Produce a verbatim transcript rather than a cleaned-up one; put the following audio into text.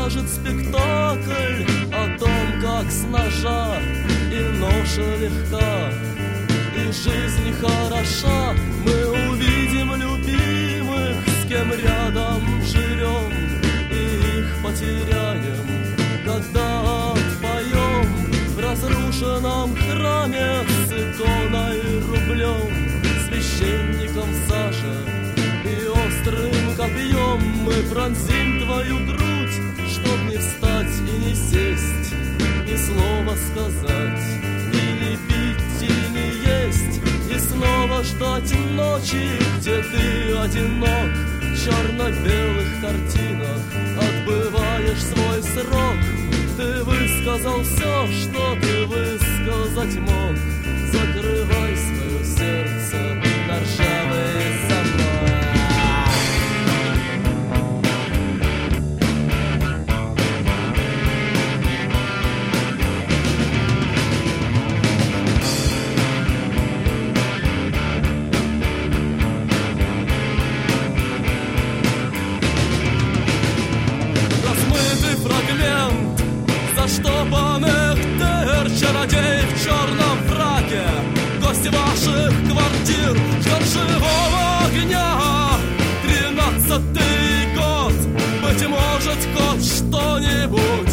покажет спектакль о том, как с ножа и ноша легка, и жизнь хороша. Мы увидим любимых, с кем рядом живем, и их потеряем, когда отпоем в разрушенном храме с иконой рублем, священником Саша и острым копьем. Мы пронзим твою грудь, чтоб не встать и не сесть, ни слова сказать, и не пить, и не есть, и снова ждать ночи, где ты одинок в черно-белых картинах отбываешь свой срок. Ты высказал все, что ты высказать мог. Закрывай свое сердце на ржавые замок. Заштопанных дыр, чародей в черном фраке, гости ваших квартир ждут живого огня. Тринадцатый год, быть может, хоть что-нибудь